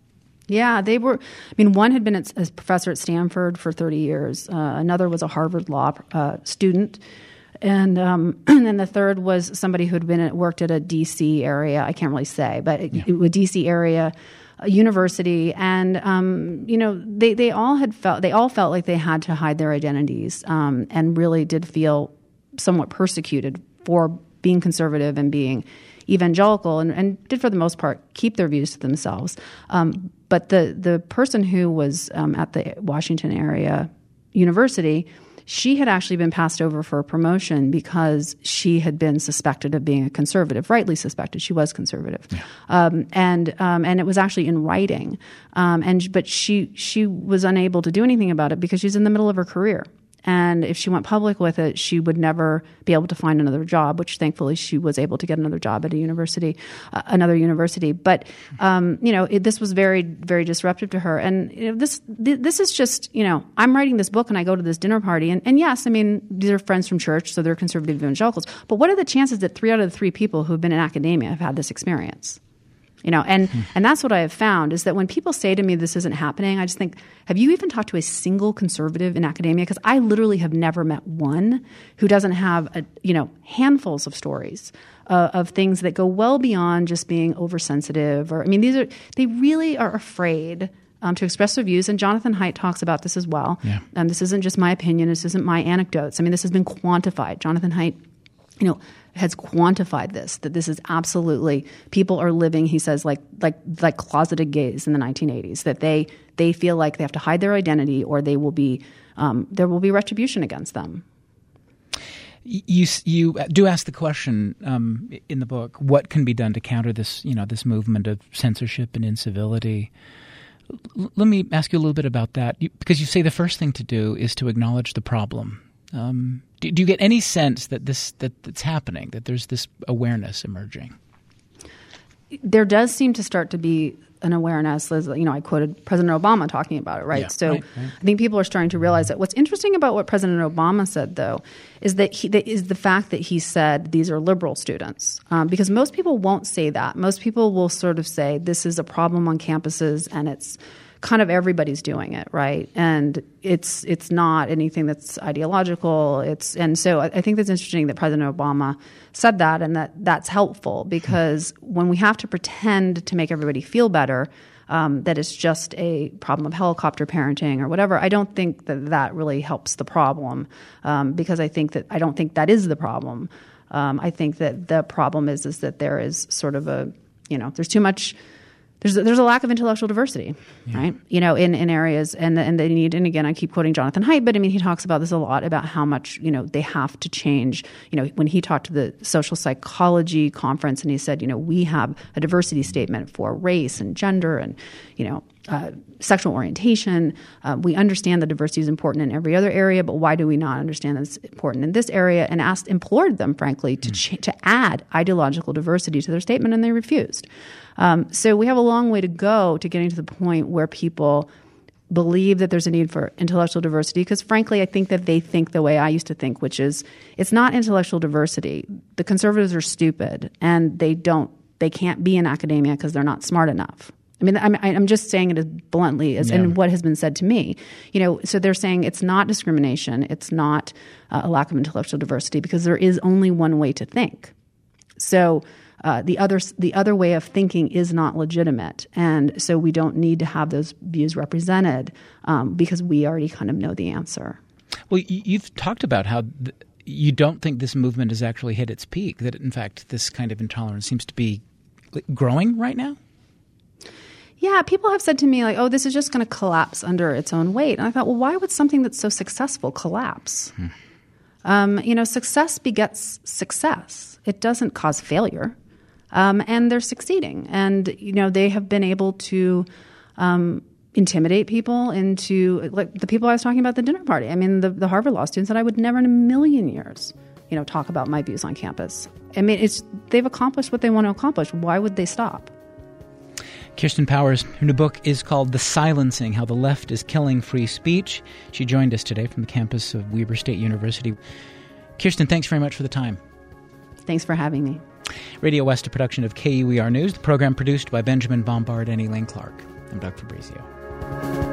Yeah, they were. I mean, one had been a professor at Stanford for thirty years. Uh, another was a Harvard law uh, student. And, um, and then the third was somebody who had been at, worked at a D C area. I can't really say, but yeah. a D C area a university. And, um, you know, they, they all had felt, they all felt like they had to hide their identities um, and really did feel somewhat persecuted for being conservative and being evangelical, and, and did for the most part keep their views to themselves. Um, but the, the person who was um, at the Washington area university, she had actually been passed over for a promotion because she had been suspected of being a conservative, rightly suspected. She was conservative. Yeah. Um, and um, and it was actually in writing. Um, and But she she was unable to do anything about it because she's in the middle of her career. And if she went public with it, she would never be able to find another job, which thankfully she was able to get another job at a university, uh, another university. But, um, you know, it, this was very, very disruptive to her. And you know, this th- this is just, you know, I'm writing this book and I go to this dinner party. And, and yes, I mean, these are friends from church, so they're conservative evangelicals. But what are the chances that three out of the three people who have been in academia have had this experience? You know, and, hmm. and that's what I have found is that when people say to me this isn't happening, I just think, have you even talked to a single conservative in academia? Because I literally have never met one who doesn't have, a, you know, handfuls of stories uh, of things that go well beyond just being oversensitive. Or I mean, these are they really are afraid um, to express their views. And Jonathan Haidt talks about this as well. Yeah. Um, this isn't just my opinion. This isn't my anecdotes. I mean, this has been quantified. Jonathan Haidt, you know, has quantified this, that this is absolutely, people are living, he says, like like like closeted gays in the nineteen eighties, that they they feel like they have to hide their identity or they will be um, there will be retribution against them. You you do ask the question um, in the book, what can be done to counter this, you know, this movement of censorship and incivility? L- let me ask you a little bit about that, you, because you say the first thing to do is to acknowledge the problem. Um, do, do you get any sense that this that it's happening, that there's this awareness emerging? there does seem to start to be an awareness. You know, I quoted President Obama talking about it, right? Yeah, so right, right. I think people are starting to realize that. What's interesting about what President Obama said, though, is that he that is the fact that he said these are liberal students, um, because most people won't say that. Most people will sort of say this is a problem on campuses, and it's kind of everybody's doing it, right? And it's it's not anything that's ideological. It's and so I, I think that's interesting that President Obama said that, and that that's helpful, because when we have to pretend to make everybody feel better, um, that it's just a problem of helicopter parenting or whatever, I don't think that that really helps the problem, um, because I think that I don't think that is the problem. Um, I think that the problem is is that there is sort of a you know there's too much. There's a, there's a lack of intellectual diversity, yeah. right? You know, in, in areas, and and they need. And again, I keep quoting Jonathan Haidt, but I mean, he talks about this a lot, about how much you know they have to change. You know, when he talked to the social psychology conference, and he said, you know, we have a diversity statement for race and gender, and you know, uh, sexual orientation. Uh, we understand that diversity is important in every other area, but why do we not understand that it's important in this area? And asked, implored them, frankly, to mm. ch- to add ideological diversity to their statement, and they refused. Um, so we have a long way to go to getting to the point where people believe that there's a need for intellectual diversity, because frankly, I think that they think the way I used to think, which is it's not intellectual diversity. The conservatives are stupid, and they don't, they can't be in academia because they're not smart enough. I mean, I'm, I'm just saying it as bluntly as yeah. and what has been said to me. You know, so they're saying it's not discrimination, it's not uh, a lack of intellectual diversity, because there is only one way to think. So Uh, the other the other way of thinking is not legitimate, and so we don't need to have those views represented, um, because we already kind of know the answer. Well, you've talked about how th- you don't think this movement has actually hit its peak, that in fact this kind of intolerance seems to be growing right now? Yeah, people have said to me, like, oh, this is just going to collapse under its own weight. And I thought, well, why would something that's so successful collapse? Hmm. Um, you know, success begets success. It doesn't cause failure. Um, and they're succeeding. And, you know, they have been able to um, intimidate people into, like the people I was talking about at the dinner party. I mean, the, the Harvard law students said I would never in a million years, you know, talk about my views on campus. I mean, it's they've accomplished what they want to accomplish. Why would they stop? Kirsten Powers, her new book is called The Silencing, How the Left is Killing Free Speech. She joined us today from the campus of Weber State University. Kirsten, thanks very much for the time. Thanks for having me. Radio West, a production of K U E R News, the program produced by Benjamin Bombard and Elaine Clark. I'm Doug Fabrizio.